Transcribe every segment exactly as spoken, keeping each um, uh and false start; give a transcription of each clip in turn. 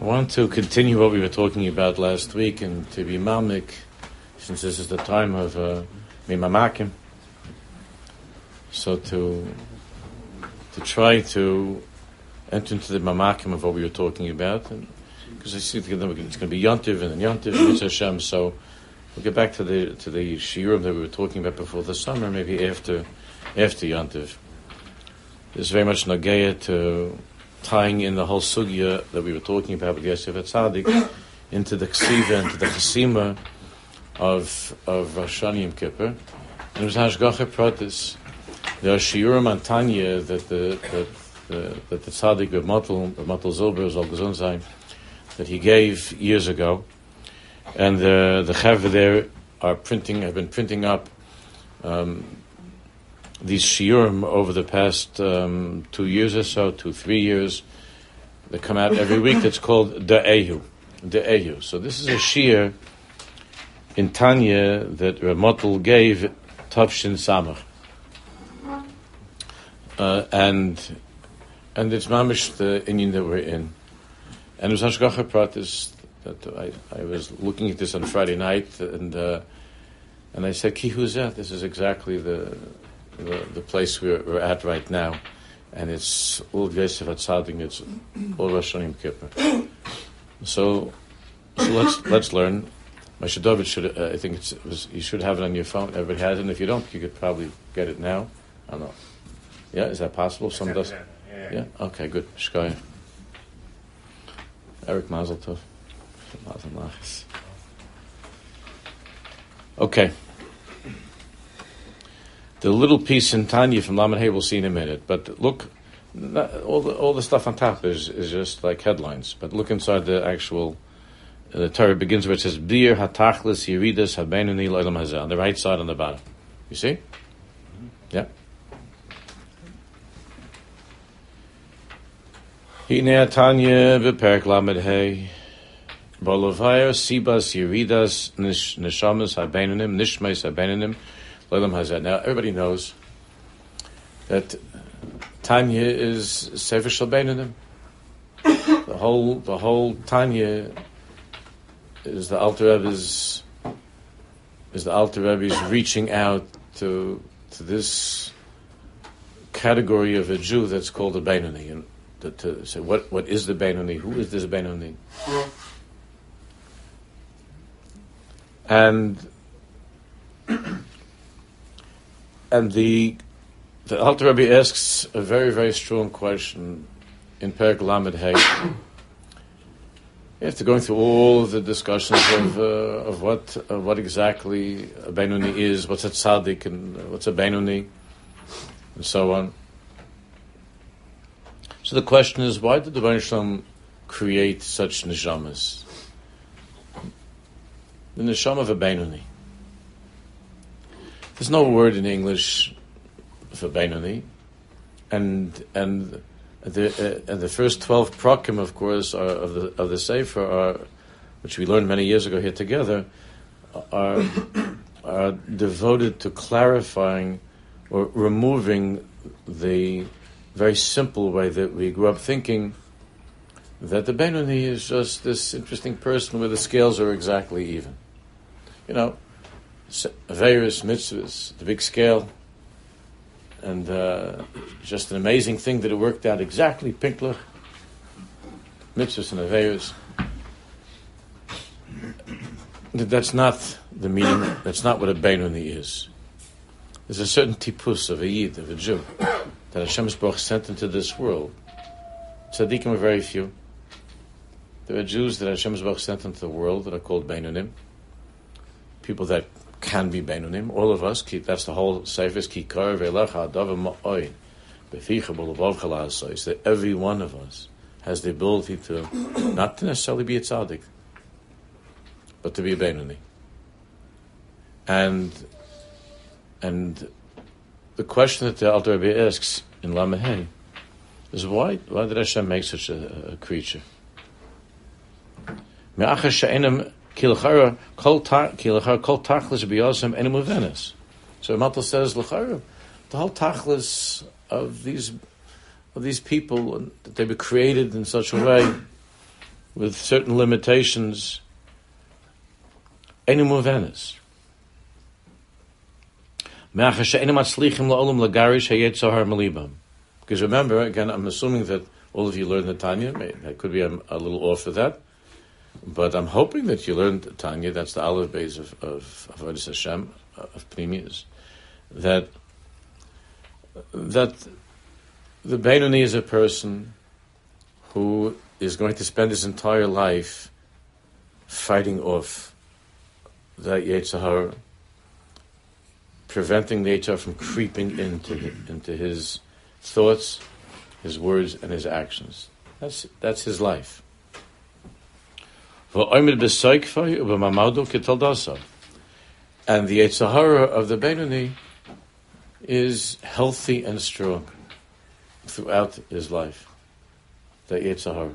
want to continue what we were talking about last week and to be mamik, since this is the time of uh, mimamakim. So to to try to enter into the mamakim of what we were talking about, because I see it's going to be Yontiv and then Yontiv and Hashem. So we'll get back to the to the shiurim that we were talking about before the summer, maybe after after Yontiv. There's very much nageya to tying in the whole sugya that we were talking about with Yosef Atzadik into the ksiva, into the chesima of of Rosh Hashanah Yom Kippur. And it was hashgacha pratis. There are shiurim on Tanya that the that the that the tzaddik of Matel Matel Zilber Zal Gesundsein that he gave years ago, and the the chaver there are printing have been printing up um, these shiurim over the past um, two years or so, two three years. They come out every week. It's called Da'ehu, Da'ehu. So this is a shiur in Tanya that Rav Matel gave Tavshin Samach, uh, and and it's mamish the inyan that we're in. And it was hashgacha pratis that I, I was looking at this on Friday night, and uh, and I said, Ki huzeh, this is exactly the the, the place we're, we're at right now, and it's all Yosef Atzadik, it's all Rosh Hashanah Yom Kippur. So, so let's let's learn. My David should, uh, I think it's, it was, you should have it on your phone. Everybody has it, and if you don't, you could probably get it now. I don't know. Yeah, is that possible? Someone does? Yeah. yeah? Okay, good. Shkaya. Eric Mazel Tov. Mazel Nachas. Okay. The little piece in Tanya from Lamed Hey we'll see in a minute. But look, not, all the all the stuff on top is, is just like headlines. But look inside the actual... Uh, the Torah begins where it says, Bir hatachlis yiridas habenuni lo'elam hazeh, on the right side on the bottom. You see? Mm-hmm. Yeah. Hine Tanya b'perek Lamed Hey Bolovayr sibas yiridas neshamas habenunim nishmeis habenunim lo'elam hazeh. Now everybody knows that Tanya is Sefer Shel Beinunim. The whole the whole Tanya is the Alter Rebbe's is the Alter Rebbe's reaching out to to this category of a Jew that's called a Beinoni, and to, to say what what is the Beinoni? Who is this Beinoni? And and the the Alter Rebbe asks a very very strong question in Perek Lamed Hey. After going through all of the discussions of uh, of what uh, what exactly a Beinoni is, what's a tzaddik, and uh, what's a Beinoni, and so on. So the question is, why did the Rebbeinu Shalom create such neshamas? The neshama of a Beinoni. There's no word in English for Beinoni, and and. The uh, and the first twelve prakim, of course, are, of the of the Sefer, are, which we learned many years ago here together, are are devoted to clarifying or removing the very simple way that we grew up thinking that the Beinoni is just this interesting person where the scales are exactly even. You know, various mitzvahs, the big scale. And uh, just an amazing thing that it worked out exactly, pinklich, mitzvahs and aveiros. That's not the meaning, that's not what a Beinoni is. There's a certain tipus of a Yid, of a Jew, that Hashem Baruch sent into this world. Tzaddikim are very few. There are Jews that Hashem Baruch sent into the world that are called Beinonim. People that can be Beinonim, all of us. That's the whole Sefer. Kikar ve'lecha adav ma'oy beficha b'levav chalasos. That every one of us has the ability to not to necessarily be a tzaddik, but to be a Beinoni. And and the question that the Alter Rebbe asks in Lamed Hey is why why did Hashem make such a, a creature? Me'achar she'enem Kilachara kol kilachara kol tachlis biyosem enim uvenis. So Matel says l'chara, the whole tachlis of these of these people that they were created in such a way with certain limitations, Einu Muvenis. Because remember, again, I'm assuming that all of you learned the Tanya. I could be a, a little off with that, but I'm hoping that you learned the Tanya. That's the Aleph base of of Avodas Hashem, of Pnimius. That that the Beinoni is a person who is going to spend his entire life fighting off that Yetzer Hara, preventing the Yetzer Hara from creeping into into his thoughts, his words, and his actions. That's that's his life. And the Yetzer Hara of the Beinoni is healthy and strong throughout his life. The Yetzer Hara.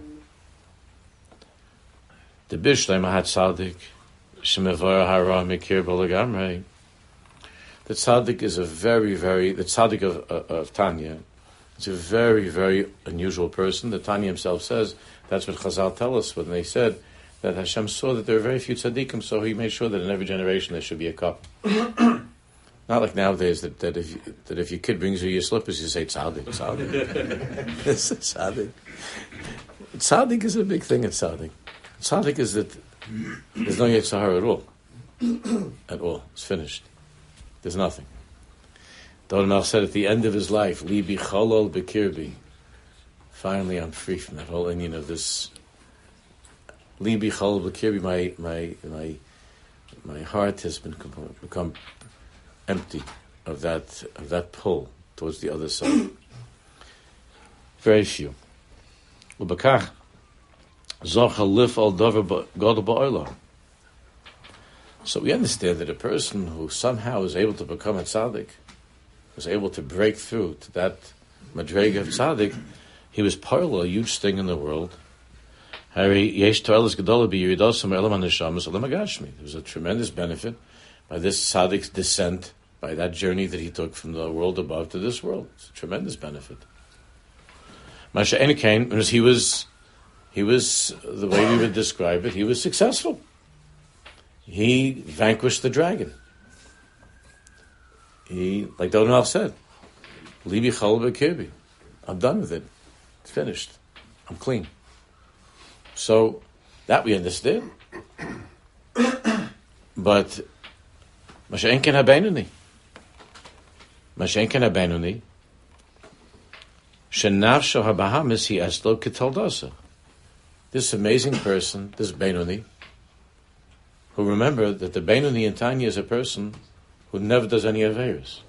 The Bishlei Mahat Tzaddik Shemevar Hara Mikir Balagamrei. The Tzaddik is a very, very the Tzaddik of, of, of Tanya. It's a very, very unusual person. The Tanya himself says that's what Chazal tell us when they said that Hashem saw that there were very few tzaddikim, so He made sure that in every generation there should be a couple. Not like nowadays that, that if you, that if your kid brings you your slippers, you say tzaddik, tzaddik. It's a tzaddik. Tzaddik is a big thing at tzaddik. Tzaddik is that there's no Yetzer Hara at all. At all. It's finished. There's nothing. Don Mel said at the end of his life, Libi cholol bekirbi. Finally, I'm free from that whole Indian of this. Libi cholol bekirbi. My my my my heart has been become empty of that of that pull towards the other side. Very few. Ubakach zocha lif al davar gadol ba'olam. So we understand that a person who somehow is able to become a tzaddik, was able to break through to that madrega of tzaddik, he was part of a huge thing in the world. There was a tremendous benefit by this tzaddik's descent, by that journey that he took from the world above to this world. It's a tremendous benefit. Masha Enikain, because he was, he was, the way we would describe it, he was successful. He vanquished the dragon. He, like Donald said, Libi chol bekirbi. I'm done with it. It's finished. I'm clean. So that we understand. But Mashenken haBeinoni. Mashenken haBeinoni. Shenafsho habahamis he eslo ketaldasa. This amazing person, this Beinoni, who remember that the Beinoni in Tanya is a person who never does any Averis.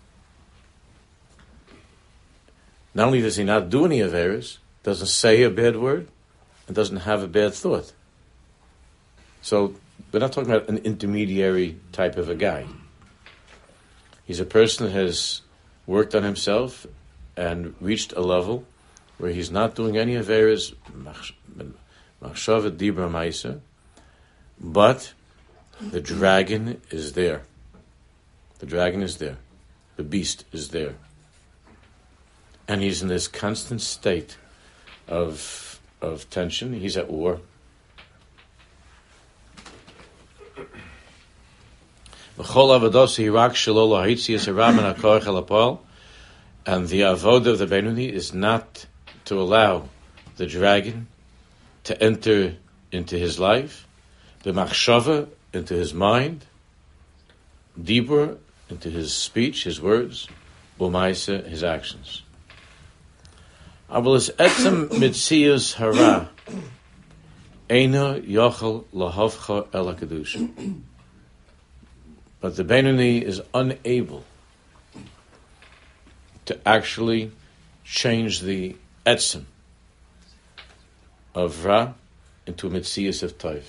Not only does he not do any Averis, doesn't say a bad word, and doesn't have a bad thought. So we're not talking about an intermediary type of a guy. He's a person that has worked on himself and reached a level where he's not doing any Averis, machshava dibra ma'aser, but the dragon is there. The dragon is there. The beast is there. And he's in this constant state of of tension. He's at war. And the avodah of the Beinoni is not to allow the dragon to enter into his life, the machshava into his mind, dibur into his speech, his words, umaisa, his actions. Abalas etzem mitzias hara eino yochel lahavcha el kedusha. But the Beinoni is unable to actually change the etzem of ra into a mitzias of toiv.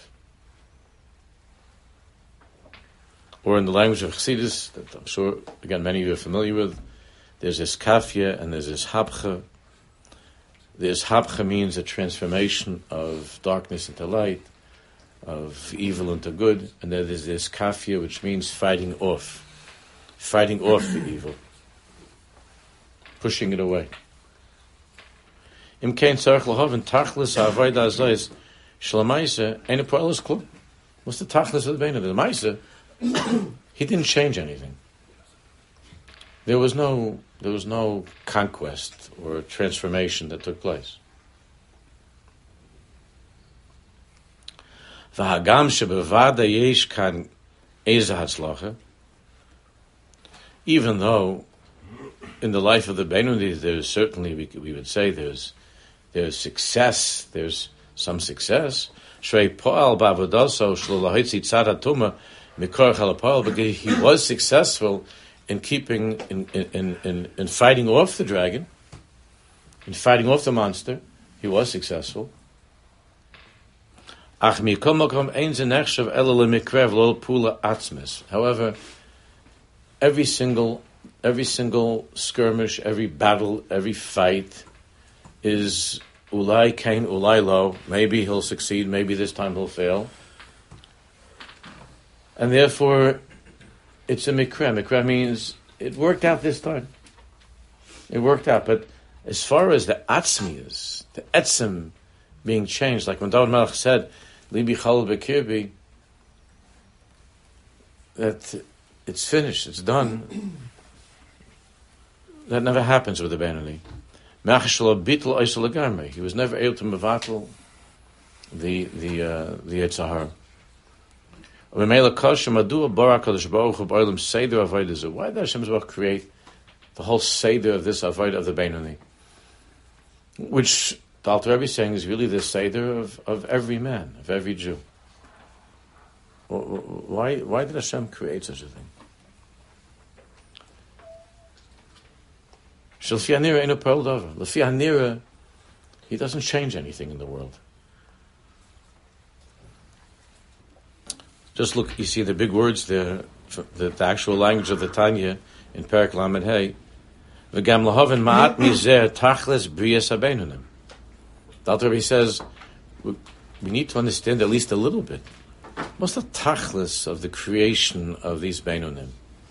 Or in the language of Chassidus, that I'm sure, again, many of you are familiar with, there's this kafya and there's this habcha. This habcha means a transformation of darkness into light, of evil into good, and then there's this kafya, which means fighting off, fighting off the evil, pushing it away. Im kein tzarich lahav and tachlis ha'avodah hazos Shalamaisa, ain't a poil is klum. What's the tachlis of the Beinu? The Maisa, he didn't change anything. There was no there was no conquest or transformation that took place. V'hagam shebevada yesh kan eza hatzlacha. Even though in the life of the Beinoni there's certainly we, we would say there's there's success, there's some success. Shrei po'al ba'avodaso shlolahitzi tzad hatuma mikor chalapo'al, because he was successful in keeping, in, in, in, in fighting off the dragon, in fighting off the monster. He was successful. However, every single, every single skirmish, every battle, every fight is ulai kain, ulai lo. Maybe he'll succeed, maybe this time he'll fail. And therefore, it's a mikra. Mikra means it worked out this time. It worked out. But as far as the atzmi is, the etzem being changed, like when David Melech said, Libi chal bekirbi, that it's finished, it's done. That never happens with the Beinoni. He was never able to mevatel the the uh, the Yetzer Hara. Why did Hashem create the whole seder of this avodah of the Beinoni? Which the Alter Rebbe is saying is really the seder of, of every man, of every Jew. Why why did Hashem create such a thing? L'fi hanira eino poel davar. L'fi hanira, he doesn't change anything in the world. Just look, you see the big words there, the, the actual language of the Tanya in Perek Lamed Hey. V'gam lahaven ma'at mizer tachles briyas habeinonim. The Alter Rebbe says we, we need to understand at least a little bit. What's the tachlis of the creation of these beinonim?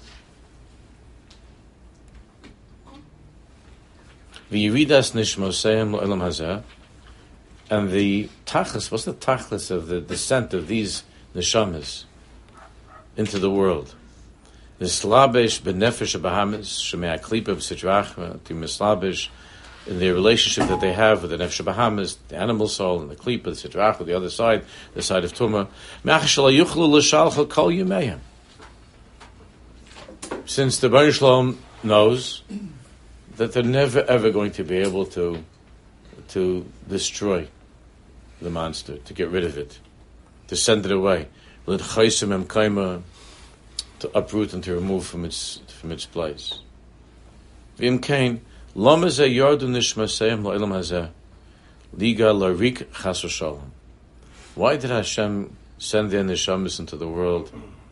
V'yiridas nishmoseim lo'elam hazeh, and the tachlis. What's the tachlis of the descent of these neshamas into the world? Mislabish benefesh abahamis shemei aklipa b'sitrachma to mislabish in the relationship that they have with the nefesh abahamis, the animal soul, and the klipa, the sitrachma, the other side, the side of tumah. Since the Baruch Shalom knows that they're never ever going to be able to to destroy the monster, to get rid of it, to send it away, to uproot and to remove from its from its place. Why did Hashem send their neshamas into the world?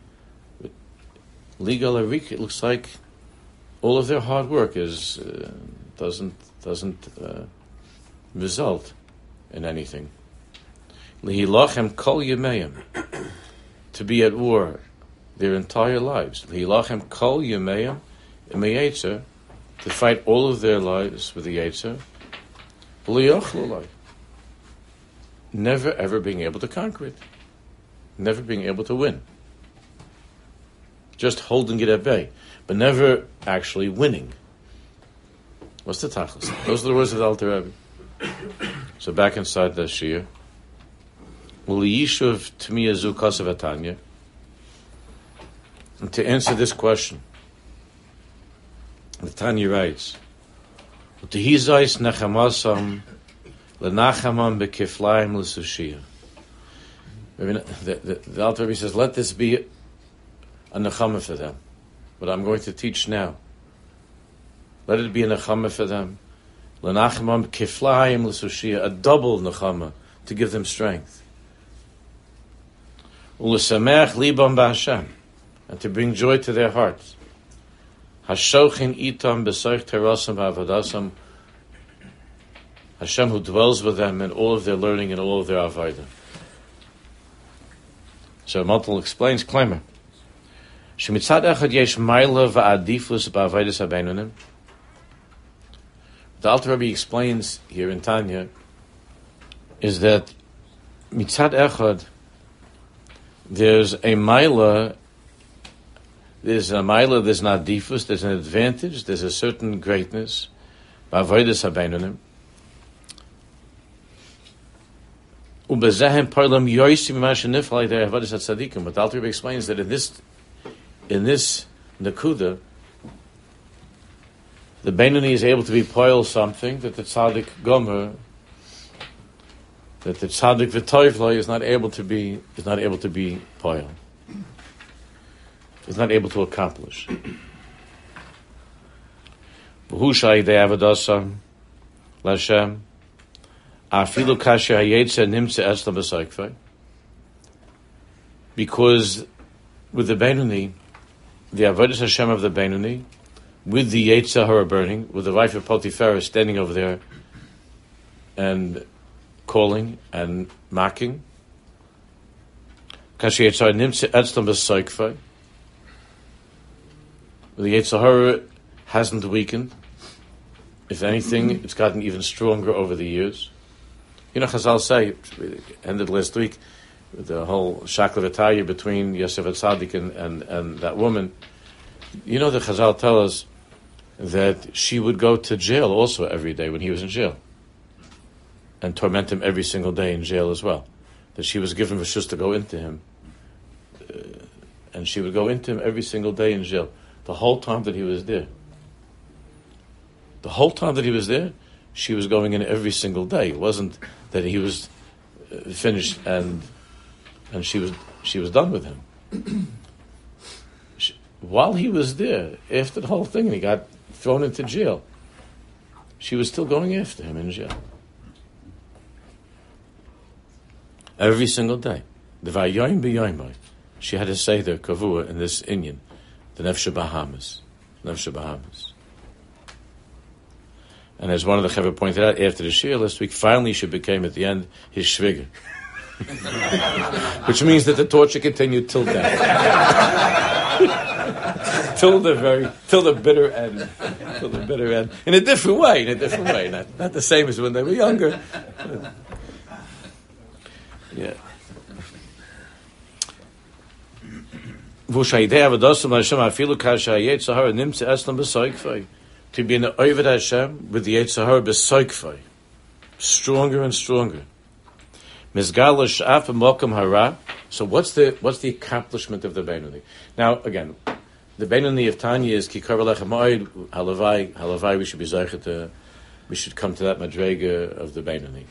Liga larik, it looks like all of their hard work is uh, doesn't doesn't uh, result in anything. Lihilachem kol yemeyim, to be at war their entire lives. Lihilachem kol yemeyim imeyetzer, to fight all of their lives with the Yetzer. Liyochlulai, never ever being able to conquer it, never being able to win, just holding it at bay, but never actually winning. What's the tachlis? Those are the words of the Alter Rebbe. So back inside the Shir, L'yishuv Tmiyazu Kasav Atanya, and to answer this question, the Tanya writes, "Utehizais nechamasam lenachamam bekiflaim l'sushia." The, the, the Alter Rebbe says, "Let this be a nechama for them. What I'm going to teach now, let it be a nechama for them. Lenachamam kiflaim l'sushia, a double nechama to give them strength. Ulesamech libam b'Hashem, and to bring joy to their hearts. Hashochin itam b'soich terasam v'avodasam, Hashem who dwells with them in all of their learning and all of their avodah." So Montel explains, Klemer, Shemitzad echad yesh ma'ila v'adifus b'avodas habeinonim. The Alter Rebbe explains here in Tanya is that mitzad echad, there's a maila, there's a maila, there's an adifus, there's an advantage, there's a certain greatness, ba'avodas habeinonim. Ubezehem parlam yoysim masheniflai there avodas hatzadikim. But the Alter Rebbe explains that in this, in this nakuda, the Beinoni is able to be poil something that the tzaddik gomer, that the tzaddik v'toivloi is not able to be, is not able to be poil, is not able to accomplish. V'hu shayidei avadasa l'Hashem afilu kasher hayetze nimtze esla b'saikvei. Because with the Beinoni, the avodas Hashem of the Beinoni, with the Yetzer Hara burning, with the wife of Potiphar standing over there and calling and mocking. The Yetzer Hara hasn't weakened. If anything, it's gotten even stronger over the years. You know, Chazal say, we ended last week with the whole Shakla V'Taya between Yosef Atzadik and, and, and that woman. You know, the Chazal tell us that she would go to jail also every day when he was in jail and torment him every single day in jail as well. That she was given reshus to go into him. Uh, and she would go into him every single day in jail. The whole time that he was there. The whole time that he was there, she was going in every single day. It wasn't that he was uh, finished and and she was she was done with him. she, while he was there, after the whole thing, and he got thrown into jail, she was still going after him in jail. Every single day. The Vayoim B'Yoimai. She had to say the Kavua in this Inyan, the Nefesh Bahamas. Nefesh Bahamas. And as one of the Chaver pointed out, after the Shir last week, finally she became at the end his Shviger. Which means that the torture continued till death. till the very, till the bitter end. Till the bitter end. In a different way, in a different way. Not, not the same as when they were younger. Yeah. To be an Oved Hashem with the Yetzer Hara b'soikfai, stronger and stronger. Mizgala sh'af mokum hara. So what's the what's the accomplishment of the Beinoni? Now again, the Beinoni of Tanya is Kikar Lechem Oid Halavai Halavai. We should be zeichet to, we should come to that madrega of the Beinoni.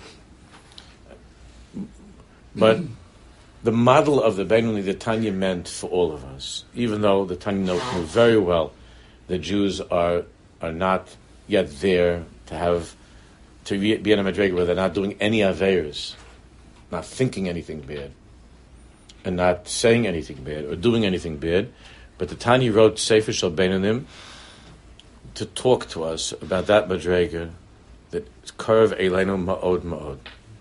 But the model of the Beinoni that Tanya meant for all of us, even though the Tanya knew very well the Jews are are not yet there to have to be in a madrega where they're not doing any aveiros, not thinking anything bad, and not saying anything bad or doing anything bad. But the Tanya wrote Sefer Shel Beinonim to talk to us about that madrega that curve Eilenu Ma'od Ma'od,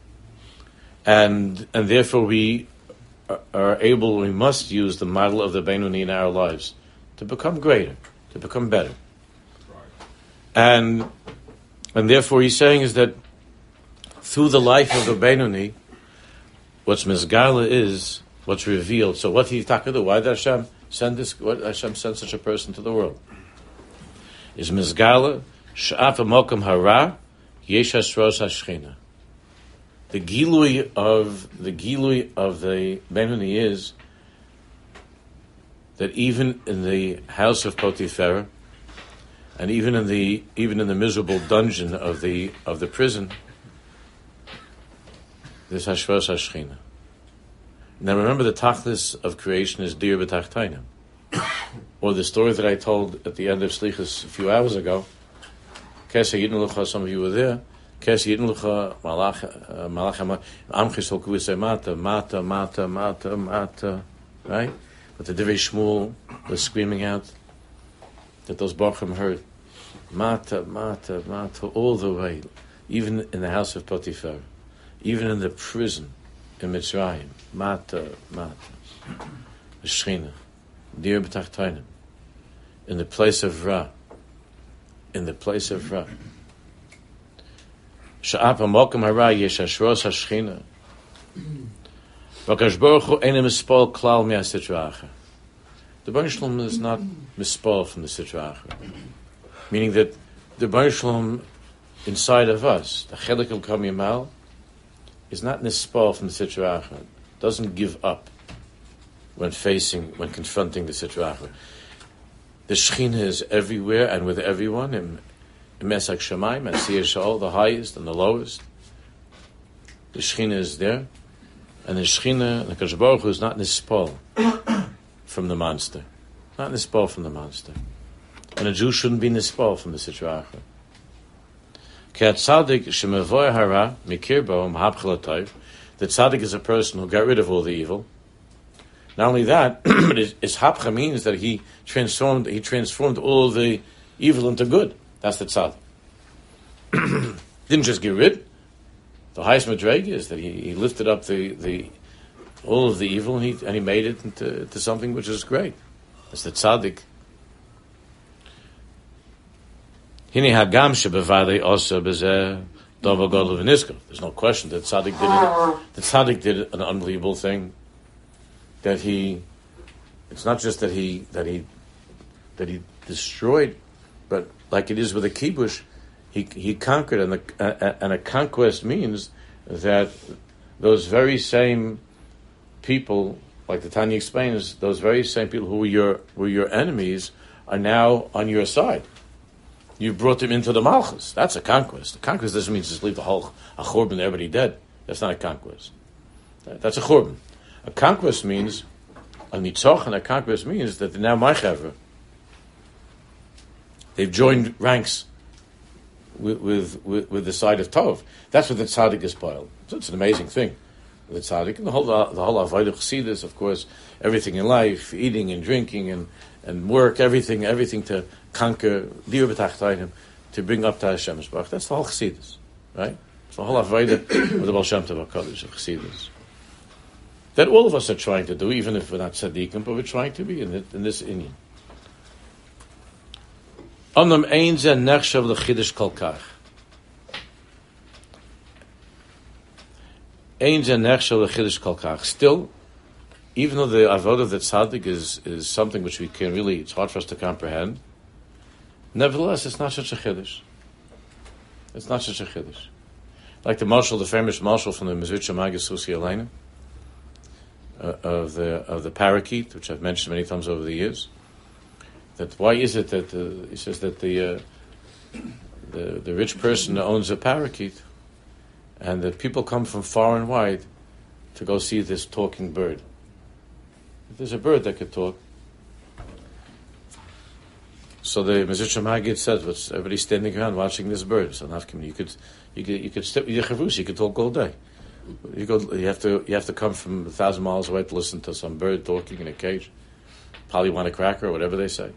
and and therefore we are, are able, we must use the model of the Beinoni in our lives to become greater, to become better. And and therefore he's saying is that through the life of the Beinoni, what's Mizgala is what's revealed. So what he talking to? Why did Hashem send this? Why did Hashem send such a person to the world? Is Mizgala Sh'af Mokum Hara Yesh Hasros Hashchina. The gilui of the gilui of the Beinoni is that even in the house of Potiphar, and even in the even in the miserable dungeon of the of the prison, there's Hashvos Hashchina. Now remember, the tachlis of creation is dir b'tachtainim, or the story that I told at the end of Slichus a few hours ago. Kesa Yidin Lucha, some of you were there. Kesa Yidin Lucha Malach Malach Amchis Holku say Mata Mata Mata Mata Mata, right? But the Divrei Shmuel was screaming out that those Bachim heard. Mata, Mata, Mata, all the way, even in the house of Potiphar, even in the prison in Mitzrayim, Mata, Mata, the Shechina, Dir B'Tachtainim, in the place of Ra, in the place of Ra. Sha'ap HaMokum Hara Yesh Hashros HaShechina. V'akadosh Baruch Hu eina mispal klal me'asitra acher. The Baruch Shalom is not mispal from the Sitra Achra. Meaning that the Baruch Shalom inside of us, the Chelik of Kam Yamal, is not mispal from the Sitra Achra. Doesn't give up when facing, when confronting the Sitra Achra. The Shekhinah is everywhere and with everyone, in Mesak Shemaim, and Siyah Sha'ol, the highest and the lowest. The Shekhinah is there, and the Shekhinah, the Kadosh Baruch Hu, is not nispal from the monster. Not nispal from the monster. And a Jew shouldn't be nispal from the Sitra Achra. Ki tzaddik shemevoy hara mikir bo mahapchel atayv. The tzaddik is a person who got rid of all the evil. Not only that, but his, his hapcha means that he transformed he transformed all the evil into good. That's the tzaddik. Didn't just get rid. The highest madrega is that he, he lifted up the, the all of the evil and he and he made it into, into something which is great. That's the tzaddik. Hini hagam shebevadei also bezeh davar gadol v'niskar. There's no question that tzaddik did it. The tzaddik did an unbelievable thing. That he, it's not just that he that he that he destroyed, but like it is with a kibush, he he conquered, and the, uh, and a conquest means that those very same people, like the Tanya explains, those very same people who were your were your enemies are now on your side. You brought them into the Malchus. That's a conquest. A conquest doesn't mean just leave the whole a churban and everybody dead. That's not a conquest. That's a churban. A conquest means, a nitzoch, and a conquest means that they're now my chevra. They've joined ranks with, with with with the side of Tov. That's what the tzaddik is spoiled. So it's an amazing thing. The tzaddik and the whole the whole avodah chassidus, of course, everything in life, eating and drinking and, and work, everything, everything to conquer, to bring up to Hashem Yisbarach. That's the whole chassidus, right? It's the whole avodah of the Baal Shem Tov HaKadosh of chassidus. That all of us are trying to do, even if we're not tzaddikim, but we're trying to be in, it, in this inyan. Onam ein ze nechshav lechidush kol kach. Ein ze nechshav lechidush kol kach. Still, even though the avodah of the tzaddik is, is something which we can really, it's hard for us to comprehend, nevertheless, it's not such a chiddush. It's not such a chiddush. Like the marshal, the famous marshal from the Mezritcha Maggid Susi Elena, Uh, of the of the parakeet, which I've mentioned many times over the years. That why is it that uh, he says that the, uh, the the rich person owns a parakeet, and that people come from far and wide to go see this talking bird. If there's a bird that could talk. So the Mezritcha Maggid says, "What's everybody standing around watching this bird?" So you could you could you could step with your chavrush, you could talk all day. You go. You have to. You have to come from a thousand miles away to listen to some bird talking in a cage. Probably want a cracker or whatever they say.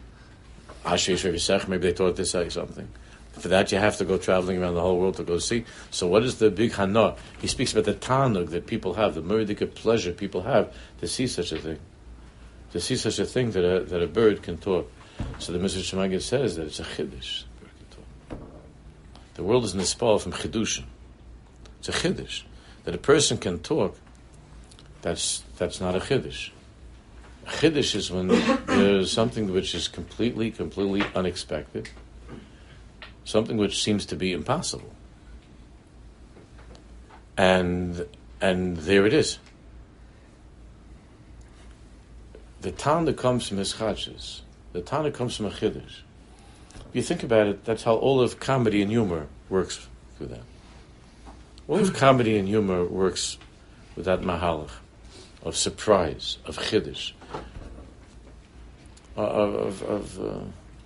Maybe they thought they say something. For that, you have to go traveling around the whole world to go see. So, what is the big hana? He speaks about the tanug that people have, the murdic pleasure people have to see such a thing, to see such a thing that a that a bird can talk. So, the Mezritcha Maggid says that it's a chiddush. The world is nispal from chidushim. It's a chiddush. That a person can talk, that's that's not a chiddush. A chiddush is when there's something which is completely, completely unexpected, something which seems to be impossible, and and there it is. The Tana comes from his chachas. The Tana comes from a chiddush. If you think about it, that's how all of comedy and humor works through that. All of comedy and humor works with that mahalach of surprise, of chiddush, of of. of uh,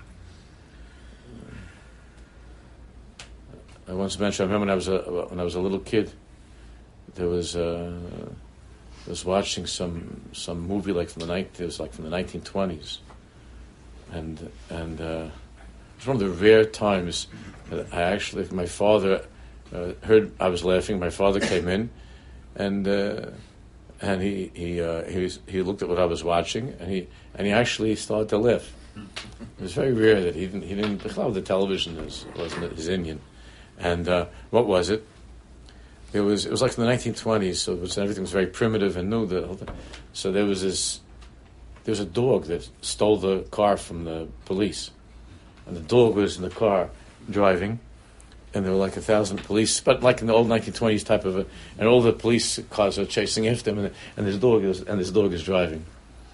I once mentioned. I remember when I was a when I was a little kid, there was uh, I was watching some some movie like from the night it was like from the nineteen twenties, and and uh, it was one of the rare times that I actually my father. Uh, heard I was laughing. My father came in, and uh, and he he uh, he was, he looked at what I was watching, and he and he actually started to laugh. It was very rare that he didn't he didn't. The television was, wasn't his Indian, and uh, what was it? It was it was like in the nineteen twenties, so it was, everything was very primitive and new. The, so there was this, there was a dog that stole the car from the police, and the dog was in the car driving, and there were like a thousand police, but like in the old nineteen twenties type of a, and all the police cars are chasing after him, and, and this dog is and this dog is driving.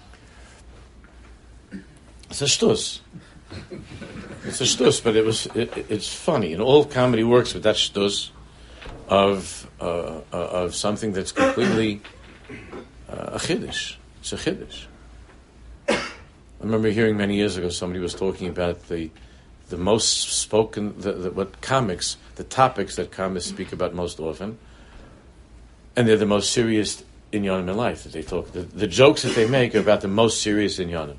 It's a shtus. It's a shtus, but it was it, it's funny, and all comedy works with that shtus of uh, uh, of something that's completely uh, a chiddush. It's a chiddush. I remember hearing many years ago somebody was talking about the the most spoken the, the what comics the topics that comics speak about most often, and they're the most serious inyanim in life that they talk. The, the jokes that they make are about the most serious inyanim,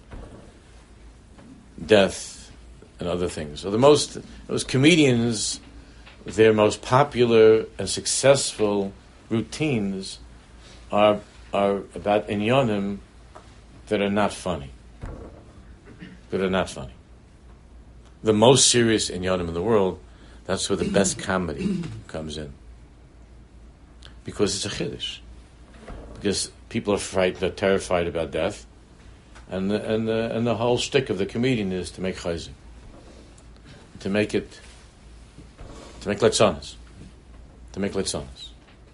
death and other things. So the most those comedians, their most popular and successful routines are are about inyanim that are not funny. That are not funny. The most serious inyanim in the world, that's where the best comedy comes in. Because it's a chiddush. Because people are frightened, they're terrified about death. And the, and the, and the whole shtick of the comedian is to make chayzik. To make it To make letzonos, to make letzonos.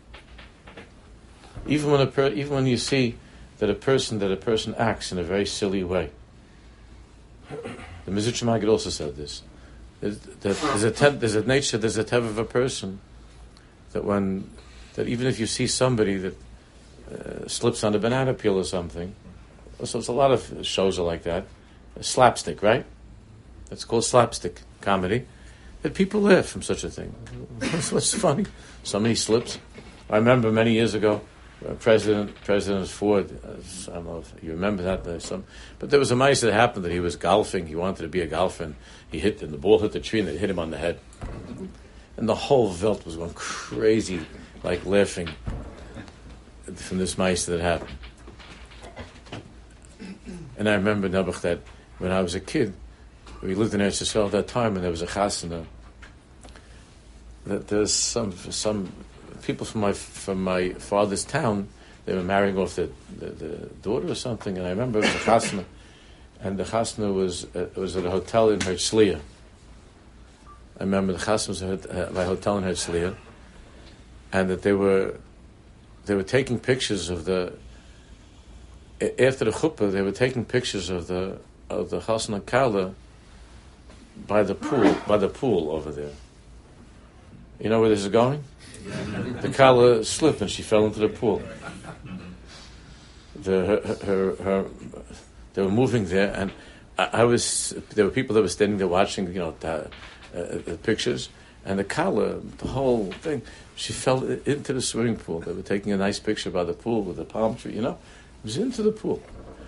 Even when a per, even when you see that a person that a person acts in a very silly way, the Mizrach Maggid also said this. That there's a te, there's a nature, there's a tev of a person that when that even if you see somebody that uh, slips on a banana peel or something, so it's a lot of shows are like that, slapstick, right? That's called slapstick comedy. That people laugh from such a thing. What's, what's funny? Somebody slips. I remember many years ago, uh, President President Ford. Uh, I don't know if you remember that. Uh, some, but there was a mice that happened that he was golfing. He wanted to be a golfer, and he hit, and the ball hit the tree, and it hit him on the head. And the whole Welt was going crazy, like laughing from this mice that happened. And I remember Nebuch that when I was a kid. We lived in Eretz Yisrael at that time, and there was a chasana. That there's some some people from my from my father's town. They were marrying off the, the, the daughter or something, and I remember it was a chasana, and the chasana was uh, was at a hotel in Herzliya. I remember the chasana was at a hotel in Herzliya, and that they were they were taking pictures of the after the chuppah. They were taking pictures of the of the chasana kala. By the pool, by the pool over there. You know where this is going? The kala slipped and she fell into the pool. The her, her, her they were moving there, and I, I was. There were people that were standing there watching, you know, the, uh, the pictures, and the kala, the whole thing. She fell into the swimming pool. They were taking a nice picture by the pool with the palm tree. You know, it was into the pool.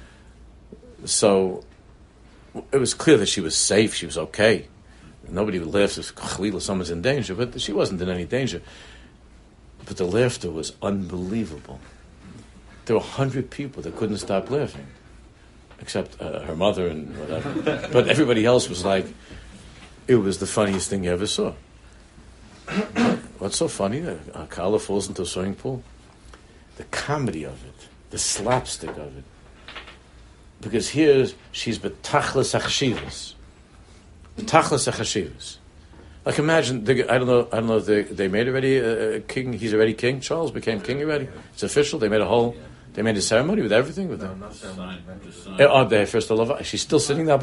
So. It was clear that she was safe, she was okay. Nobody would laugh if Chalila, someone's in danger, but she wasn't in any danger. But the laughter was unbelievable. There were a hundred people that couldn't stop laughing, except uh, her mother and whatever. But everybody else was like, it was the funniest thing you ever saw. What's so funny? A kala falls into a swimming pool. The comedy of it, the slapstick of it. Because here she's betachlis achshivas, betachlis achshivas. Like imagine, they, I don't know, I don't know if they, they made already a, a king. He's already king. Charles became king already. It's official. They made a whole, they made a ceremony with everything with them. No, not ceremony. Oh, they first the love. She's still sitting there.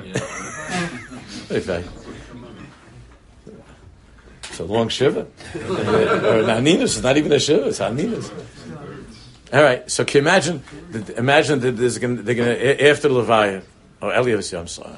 Okay. It's a long shiva. Or an aninas. It's not even a shiva. It's aninas. All right, so can you imagine? Imagine that there's gonna, they're going to after Levaya. Oh, Elias, I'm sorry.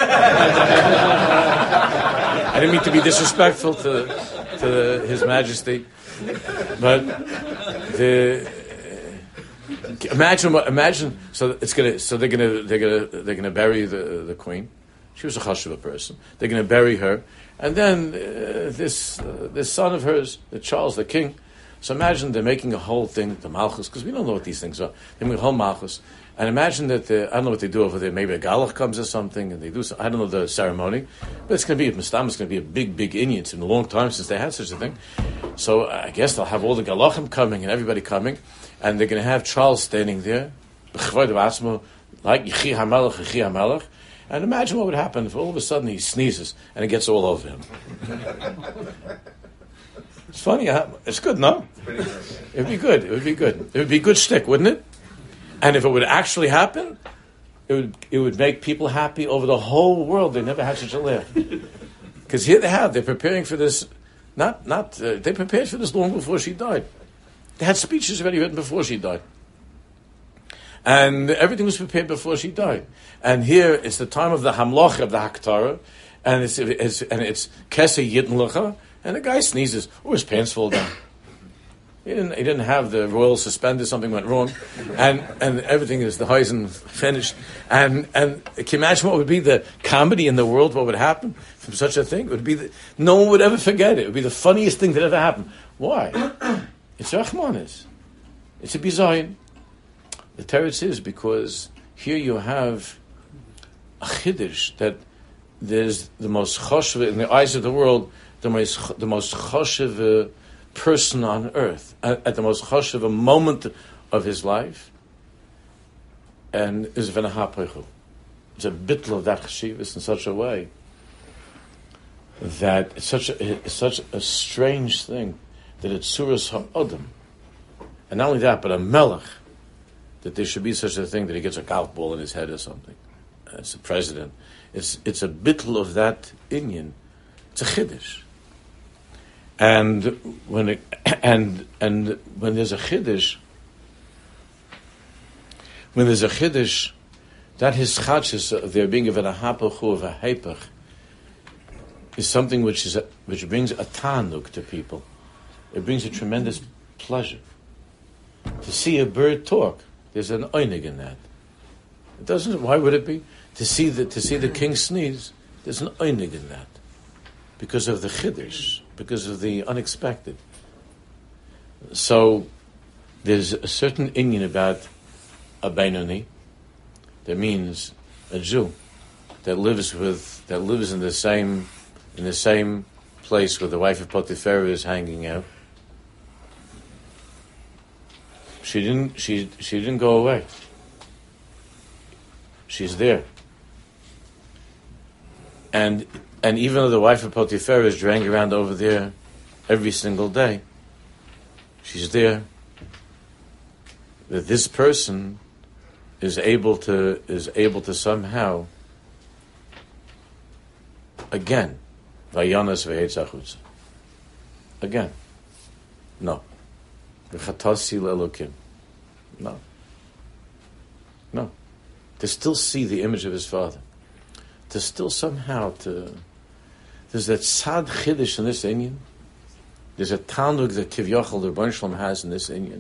I didn't mean to be disrespectful to to His Majesty, but the imagine imagine. So it's gonna. So they're gonna they're gonna they're gonna bury the the queen. She was a chashuva person. They're gonna bury her, and then uh, this uh, this son of hers, the Charles, the king. So imagine they're making a whole thing, the Malchus, because we don't know what these things are. They're making a whole Malchus. And imagine that, the, I don't know what they do over there, maybe a Galach comes or something, and they do, some, I don't know the ceremony, but it's going to be, Mistam is going to be a big, big Indian. It's been a long time since they had such a thing. So I guess they'll have all the Galachim coming and everybody coming, and they're going to have Charles standing there, like Yechi HaMelech, Yechi HaMelech, and imagine what would happen if all of a sudden he sneezes and it gets all over him. It's funny, huh? It's good, no? It would be good. It would be good. It would be a good shtick, wouldn't it? And if it would actually happen, it would it would make people happy over the whole world. They never had such a laugh. Because here they have, they're preparing for this, not, not uh, they prepared for this long before she died. They had speeches already written before she died. And everything was prepared before she died. And here it's the time of the Hamloch of the Haktara, and it's, it's, and it's Kesa Yidn Lucha, and the guy sneezes, oh, his pants fall down. He didn't. He didn't have the royal suspenders. Something went wrong, and and everything is the Heisen finished. And and can you imagine what would be the comedy in the world? What would happen from such a thing? It would be the, no one would ever forget it. It would be the funniest thing that ever happened. Why? It's Rachmanis. It's a bizayin. The teretz is because here you have a chiddush that there's the most choshev in the eyes of the world, the most the most choshev person on earth at, at the most choshev moment of his life, and is v'nahapechu. It's a bitl of that cheshivas in such a way that it's such a it's such a strange thing that it's suras ha'odem, and not only that, but a melech, that there should be such a thing that he gets a golf ball in his head or something as a president. It's it's a bitl of that inyan. It's a chiddush. And when it, and and when there's a chiddush, when there's a chiddush, that his chadshus of there being of a hapachu of a hepech is something which is a, which brings a tanuk to people. It brings a tremendous pleasure to see a bird talk. There's an oinig in that. It doesn't. Why would it be to see the to see the king sneeze? There's an oinig in that because of the chiddush. Because of the unexpected. So there's a certain inyan about a Beinoni that means a Jew that lives with that lives in the same in the same place where the wife of Potiphar is hanging out. She didn't she she didn't go away. She's there. And And even though the wife of Potiphar is dragging around over there every single day, she's there. That this person is able to is able to somehow again, vayanas v'heitzachutz. Again, no. V'chatasi le'elokim. No. No. To still see the image of his father. To still somehow to. There's that sad chiddush in this inyan. There's a tanug that Kivyachal the Rebbeinu Shalom has in this inyan.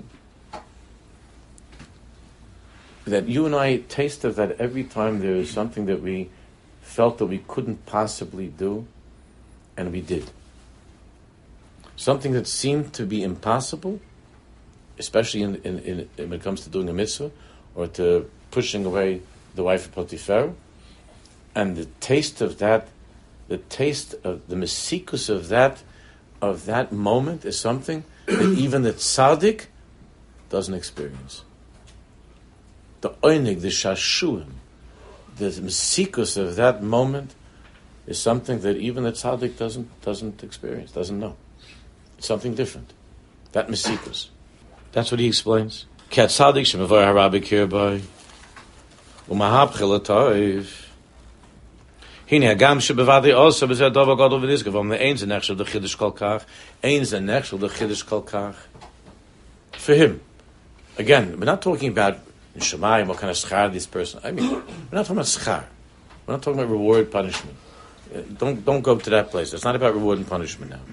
That you and I taste of that every time there is something that we felt that we couldn't possibly do, and we did. Something that seemed to be impossible, especially in, in, in, when it comes to doing a mitzvah, or to pushing away the wife of Potiphar, and the taste of that The taste of the mesikus of that of that moment is something that even the tzaddik doesn't experience. The oinig, the shashuim, the mesikus of that moment is something that even the tzaddik doesn't doesn't experience, doesn't know. It's something different. That mesikus. That's what he explains. Kat tzaddik shemavor harabi kirbai umahab chilatayv. Hine agam shebevadi also bezeh dava gadol v'nizgav. Om the ein ze nechshel the chiddush kol kach, ein ze nechshel the chiddush kol kach. For him, again, we're not talking about in Shemayim what kind of schar this person. I mean, we're not talking about schar. We're not talking about reward, punishment. Don't don't go to that place. It's not about reward and punishment now.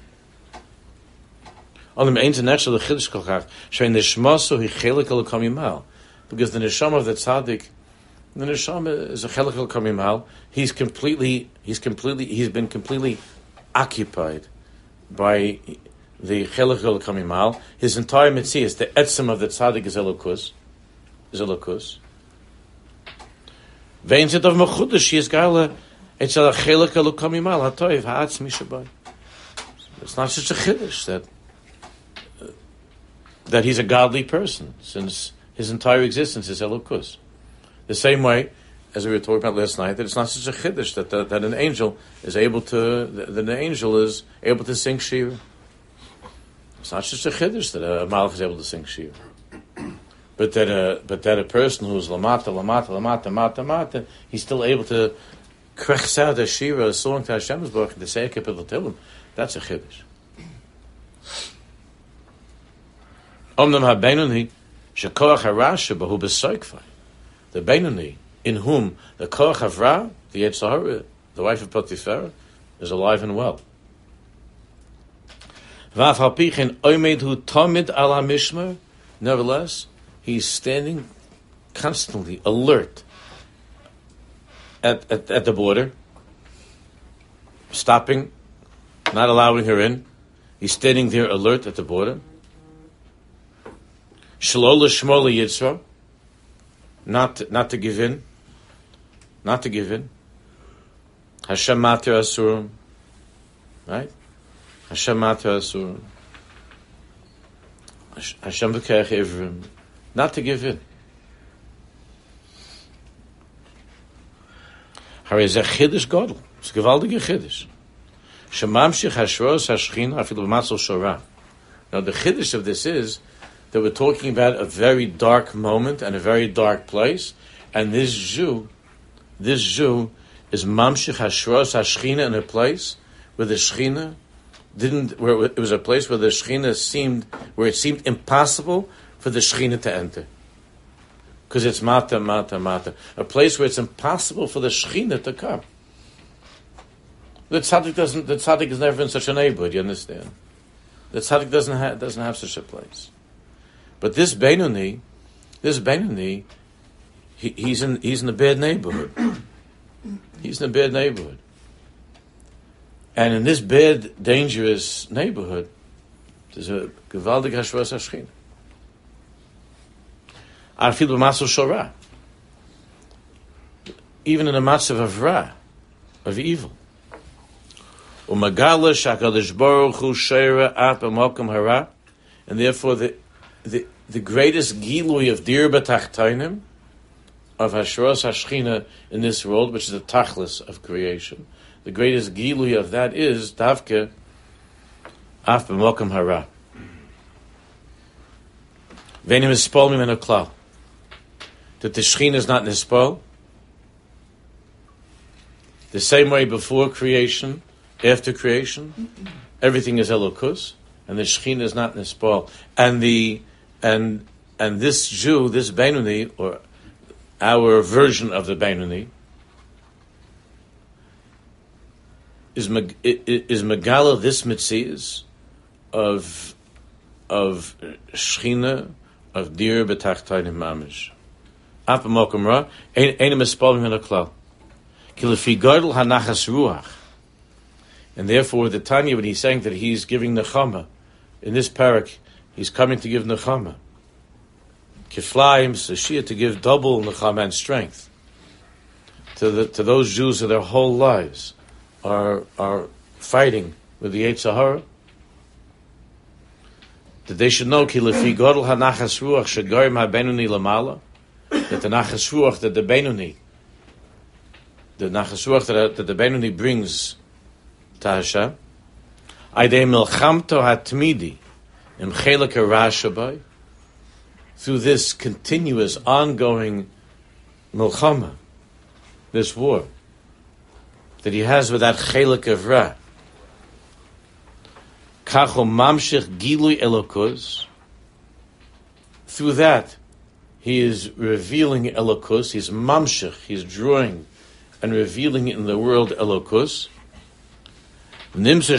Only ein ze nechshel the chiddush kol kach. Shein nishmaso hi chelik elokom yimal, because the neshama of the tzaddik. The neshama is a chelik elokom yimal. He's completely, he's completely, he's been completely occupied by the Chelek Kamimal, his entire Metzias, the etzem of the tzaddik is Elokus, is Elokus. Vein zit of Mechudesh, he is Gala, it's a Chelek Kamimal, Hatoiv, Ha'atz Mishabai. It's not such a chiddush that uh, that he's a godly person, since his entire existence is Elokus. The same way, as we were talking about last night, that it's not such a chiddush that, that that an angel is able to that an angel is able to sing shir. It's not just a chiddush that a malach is able to sing shir, but that a but that a person who's lamata lamata lamata lamata lamata, he's still able to krechs out a shira, a song to Hashem's Baruch to say a kapitel Tehillim. That's a chiddush. Omnam haBeinoni shekoach harasha bahu b'soikfai. The Beinoni, in whom the koach havra, the Yetzer Hara, the wife of Potiphar, is alive and well. V'af halpichin oimed hu tamid al hamishmer. Nevertheless, he's standing constantly alert at, at at the border, stopping, not allowing her in. He's standing there alert at the border. Shelo l'shmo liyitzro, not not to give in, not to give in. Hashem mater asurim, right? Hashem mater asurim. Hashem v'kerech ivrim, not to give in. Harei zeh chiddush gadol. It's a gewaldige chiddush. Shemamshich hashros hashchina afilu b'matzol shorah. Now the chiddush of this is that we're talking about a very dark moment and a very dark place, and this Jew, this Jew is mamshich hashros hashchina in a place where the shchina didn't, where it was a place where the shchina seemed, where it seemed impossible for the shchina to enter, because it's mata mata mata, a place where it's impossible for the shchina to come. The tzaddik doesn't. The tzaddik is never in such a neighborhood. You understand? The tzaddik doesn't have doesn't have such a place. But this Beinoni, this Beinoni, he, he's in he's in a bad neighborhood. He's in a bad neighborhood, and in this bad, dangerous neighborhood, there's a gewaldig hashras hashchina. Arfil b'masel shorah, even in a matzav of ra, of evil. Umagala shakadosh baruch hu sheira at b'makom hara, and therefore the the the greatest gilui of dir b'tachtainim, of hashros hashchina in this world, which is the tachlis of creation, the greatest gilui of that is davke af b'makom hara. Venim ispol mimenu klal, that the shchina is not nispol. The same way before creation, after creation, everything is elokus, and the shechina is not nispal. And the and and this Jew, this Beinoni, or our version of the Beinoni, is is megala this mitzias of of shechina, of dir b'tachtainim mamish. Af b'mokum ra ein ein mispal min haklal ki lefi gadol hanachas ruach. And therefore, the Tanya, when he's saying that he's giving nechama, in this parak, he's coming to give nechama. Kiflaim, Sashia, to give double nechama and strength to the to those Jews who their whole lives are are fighting with the Yetzer Hara, that they should know ki lefi gadol hanachas ruach shegarim haBeinoni lamala, that the nachas ruach that the Beinoni, the nachas ruach that, that the Beinoni brings to Hashem, Aidei milchamto hatmidi im chelek harashabai, through this continuous, ongoing milchama, this war that he has with that chelek of ra, kacho mamshich gilui elokus, through that he is revealing elokus, he's mamshich, he's drawing and revealing in the world elokus. That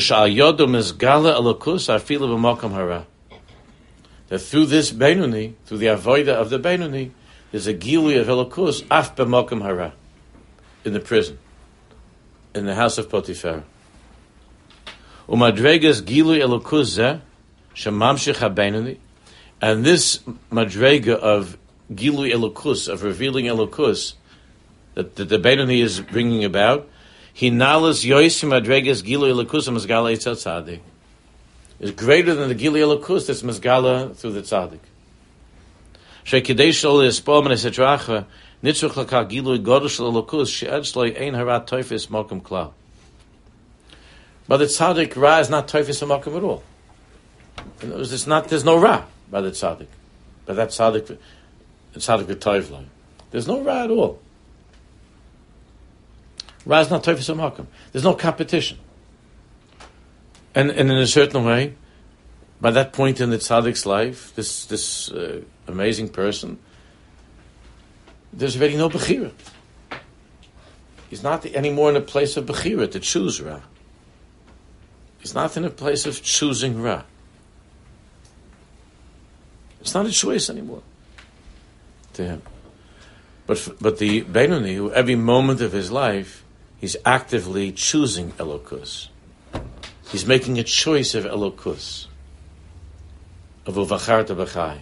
through this Beinoni, through the avoida of the Beinoni, there's a gilui of elokus af b'makom hara, in the prison, in the house of Potiphar. Umadregas gilui elokus zeh, Shemamshich HaBeinoni, and this madrega of Gilui Elokus, of revealing Elokus, that, that the Beinoni is bringing about, Hinalas Yoisim Madregas Gilui Elokus Mazgala Eitz Tzadik, is greater than the Gilui Elokus that's Mazgala through the Tzadik. Shekidei Shol Yispol Men Esetracha Nitzruch Lakach Gilui Godel Shel Elokus She'ed Shloi Ein Harat Toifis Mokum Klal. But the Tzadik Ra is not Toifis Mokum at all. It's not. There's no Ra by the Tzadik, by that Tzadik, the Tzadik with Toivlai. There's no Ra at all. Ra is not Toifis Mokum. There's no competition. And, and in a certain way, by that point in the Tzaddik's life, this this uh, amazing person, there's already no Bechira. He's not anymore in a place of Bechira to choose Ra. He's not in a place of choosing Ra. It's not a choice anymore to him. But but the Beinoni, who every moment of his life, he's actively choosing Elokus. He's making a choice of Elokus, of Uvacharta B'chai.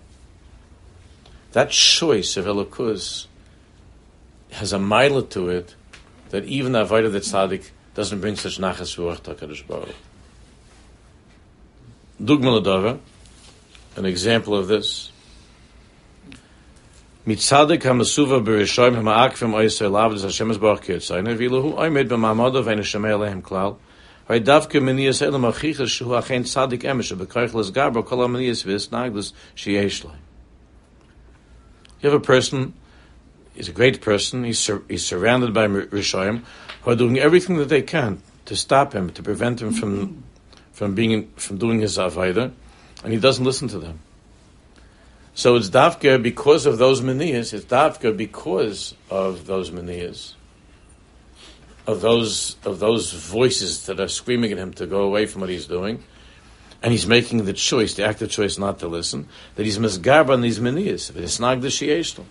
That choice of Elokus has a mila to it that even the Avodah the Tzaddik doesn't bring such nachas ruach to HaKadosh Baruch Hu. Dugma l'dava, an example of this. Mitzadik hamasuva b'rishoyim ha'ma'akvim oisei lavdas Hashem esbarach kirtzayne v'ilahu oimed b'ma'amado v'ein Hashem elehem klal ha'y davke meniyas elam achichas shuhu achein tzadik emesh b'koich l'sgabro kol ha'meniyas v'isnagdas sheyesh lai. You have a person, he's a great person, he's, sur- he's surrounded by rishoyim who are doing everything that they can to stop him, to prevent him from from being from doing his avodah, and he doesn't listen to them. So it's dafka because of those maniyas. It's dafka because of those maniyas, of those of those voices that are screaming at him to go away from what he's doing, and he's making the choice, the active choice, not to listen. That he's misgarb on these maniyas. It's not the sheyeshlo.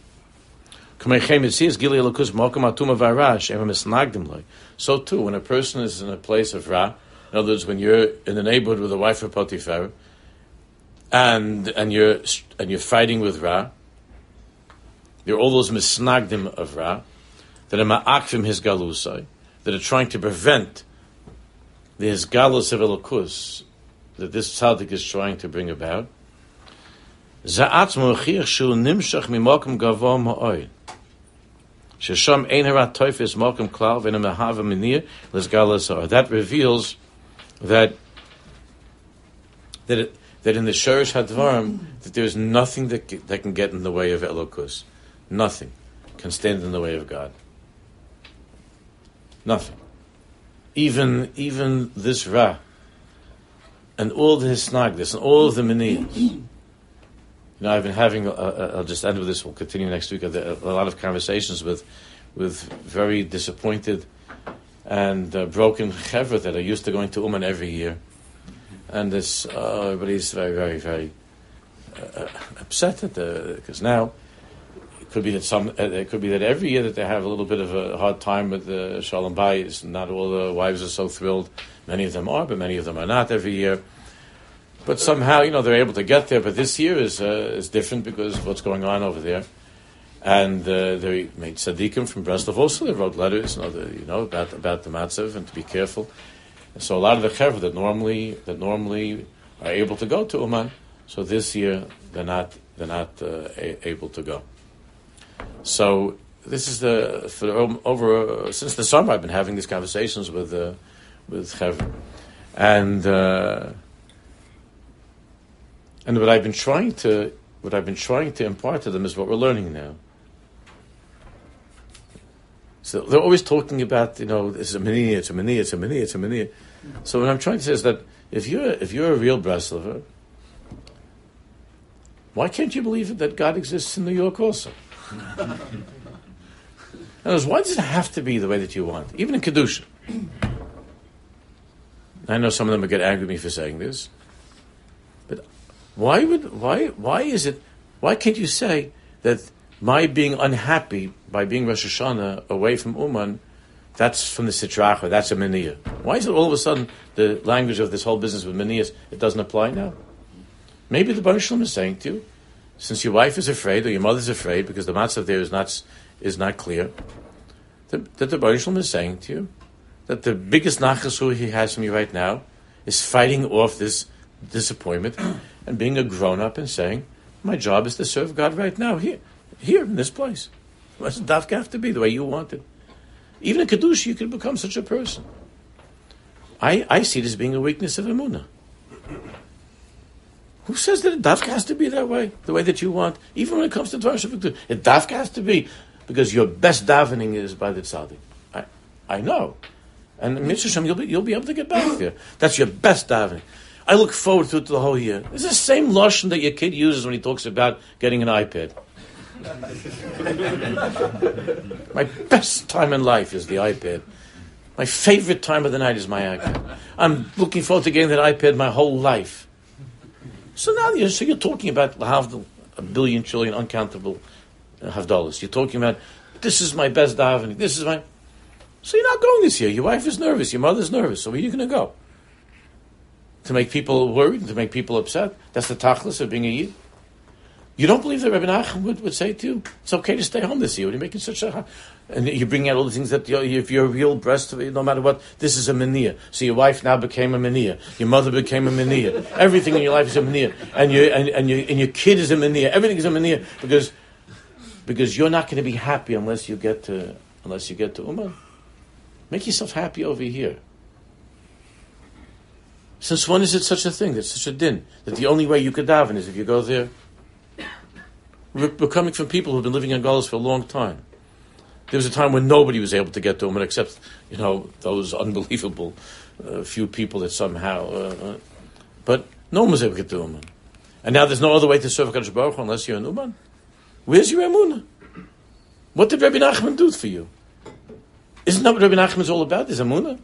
So too, when a person is in a place of ra, in other words, when you're in the neighborhood with the wife of Potiphar, and and you're and you're fighting with Ra, there are all those misnagdim of Ra that are ma'akvim his galusai, that are trying to prevent the his galus of Elokus that this tzaddik is trying to bring about. Za'atz mo'chiach shu nimshach mimokum gavo ma'oid. Shesham ein harat toifis mokum klal v'ena mehava minir les galusai. That reveals that that it, that in the Shorish Hadvarim, that there is nothing that, that can get in the way of Elokus. Nothing can stand in the way of God. Nothing. Even even this Ra, and all the Hisnagdis, and all of the Meniyas. You know, I've been having, uh, uh, I'll just end with this, we'll continue next week, a, a lot of conversations with with very disappointed and uh, broken chevra that are used to going to Uman every year. And this, uh, everybody's very, very, very uh, upset at the because now it could be that some, uh, it could be that every year that they have a little bit of a hard time with the Shalom Bayis. Not all the wives are so thrilled. Many of them are, but many of them are not every year. But somehow, you know, they're able to get there. But this year is uh, is different because of what's going on over there. And uh, they made tzaddikim from Breslov also. They wrote letters, you know, the, you know about about the matzav and to be careful. So a lot of the chevra that normally that normally are able to go to Uman, so this year they're not they're not uh, a- able to go. So this is the for over uh, since the summer I've been having these conversations with uh, with chevra, and uh, and what I've been trying to what I've been trying to impart to them is what we're learning now. So they're always talking about, you know, it's a mania, it's a mania, it's a mania, it's a mania. So what I'm trying to say is that if you're if you're a real Breslover, why can't you believe that God exists in New York also? In other words, why does it have to be the way that you want? Even in Kedusha. I know some of them will get angry at me for saying this, but why would why why is it? Why can't you say that my being unhappy by being Rosh Hashanah away from Uman, that's from the Sitra Achra, that's a Meniyah? Why is it all of a sudden the language of this whole business with Meniyahs, it doesn't apply now? Maybe the Baruch Shalom is saying to you, since your wife is afraid or your mother is afraid because the matzav there is not is not clear, that, that the Baruch Shalom is saying to you that the biggest nachasur he has from you right now is fighting off this disappointment and being a grown-up and saying, my job is to serve God right now, here, here in this place. It doesn't dafka have to be the way you want it. Even in Kedusha, you can become such a person. I, I see this being a weakness of Emunah. Who says that it dafka has to be that way, the way that you want? Even when it comes to Dvar Shabbat, it dafka has to be because your best davening is by the tzaddik. I, I know. And Mitzvah Shem, you'll be, you'll be able to get back there. That's your best davening. I look forward to it the whole year. It's the same lashon that your kid uses when he talks about getting an iPad. My best time in life is the iPad. My favorite time of the night is my iPad. I'm looking forward to getting that iPad my whole life. So now you're, so you're talking about havdil, a billion, trillion, uncountable uh, havdalas. You're talking about, this is my best davening, this is my... So you're not going this year. Your wife is nervous, your mother's nervous, so where are you going to go? To make people worried, to make people upset? That's the tachlis of being a yid? You don't believe that Rabbi Nachman would, would say to you, it's okay to stay home this year. What are you making such a... And you're bringing out all the things that, you know, if you're a real breast, no matter what, this is a mania. So your wife now became a mania. Your mother became a mania. Everything in your life is a mania. And, your and, and, your, and your kid is a mania. Everything is a mania because, because you're not going to be happy unless you get to, unless you get to Uman. Make yourself happy over here. Since when is it such a thing? That's such a din. That the only way you could daven is if you go there. We're, we're coming from people who've been living in Galus for a long time. There was a time when nobody was able to get to Uman except, you know, those unbelievable uh, few people that somehow... Uh, uh, but no one was able to get to Uman. And now there's no other way to serve HaKadosh Baruch Hu unless you're in Uman. Where's your Emunah? What did Rabbi Nachman do for you? Isn't that what Rabbi Nachman is all about? Is Emunah?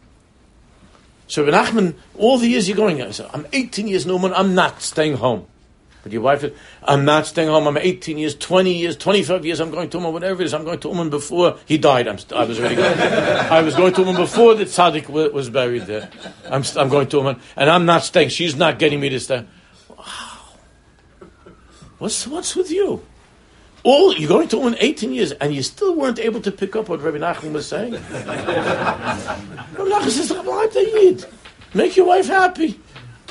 So Rabbi Nachman, all the years you're going, I said, I'm eighteen years in Uman, I'm not staying home. But your wife, I'm not staying home, I'm eighteen years, twenty years, twenty-five years, I'm going to Uman, whatever it is, I'm going to Uman before he died. I'm, I was already going. I was going to Uman before the tzaddik was buried there. I'm, I'm going to Uman, and I'm not staying. She's not getting me to stay. Wow. What's, what's with you? All, you're going to Uman eighteen years, and you still weren't able to pick up what Rabbi Nachman was saying. Rabbi Nachman says, "What the yid? Make your wife happy.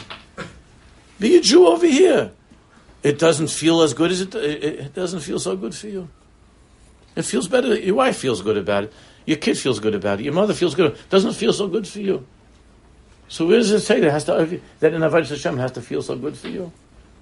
Be a Jew over here. It doesn't feel as good as it, it, it doesn't feel so good for you. It feels better. Your wife feels good about it. Your kid feels good about it. Your mother feels good. It doesn't feel so good for you. So where does it say that it has to, that in Avodas Hashem has to feel so good for you?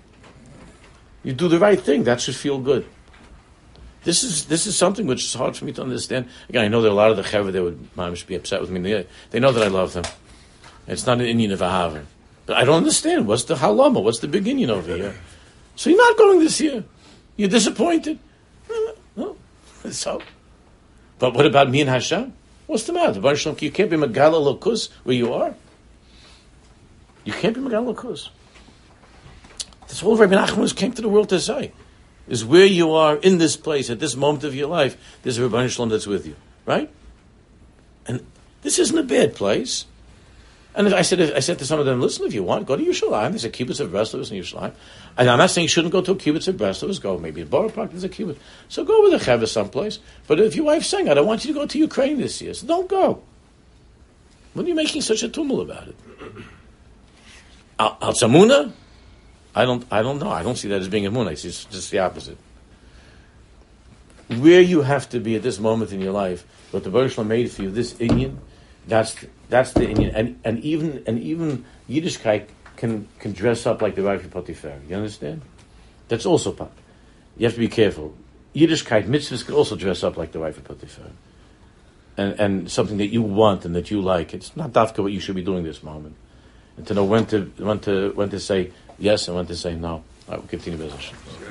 You do the right thing. That should feel good. This is this is something which is hard for me to understand. Again, I know that a lot of the chaver they would mamish be upset with me. They, they know that I love them. It's not an Indian of a haver. But I don't understand. What's the halama? What's the big Indian over here? So you're not going this year. You're disappointed. No. So. But what about me and Hashem? What's the matter? You can't be Megala Lokus where you are. You can't be Megala Lokus. That's all Rabbi Nachman came to the world to say. Is where you are in this place, at this moment of your life, there's a Rebbeinu Shalom that's with you. Right? And this isn't a bad place. And I said, I said to some of them, listen, if you want, go to Yerushalayim. There's a kibbutz of Breslovus in Yerushalayim. And I'm not saying you shouldn't go to a kibbutz of Breslovus. Go maybe to Borough Park, there's a kibbutz. So go with a chaver someplace. But if your wife's saying, I don't want you to go to Ukraine this year, so don't go. What are you making such a tumult about it? Al, al Tzamuna? I don't, I don't know. I don't see that as being a Emunah. It's just, just the opposite. Where you have to be at this moment in your life, what the Baruch Shalom made for you, this Inyan, that's that's the Inyan, and and even and even Yiddishkeit can can dress up like the wife of Potiphar. You understand? That's also part. You have to be careful. Yiddishkeit mitzvahs can also dress up like the wife of Potiphar, and and something that you want and that you like. It's not dafka what you should be doing this moment, and to know when to when to when to say yes and when to say no. I will continue business.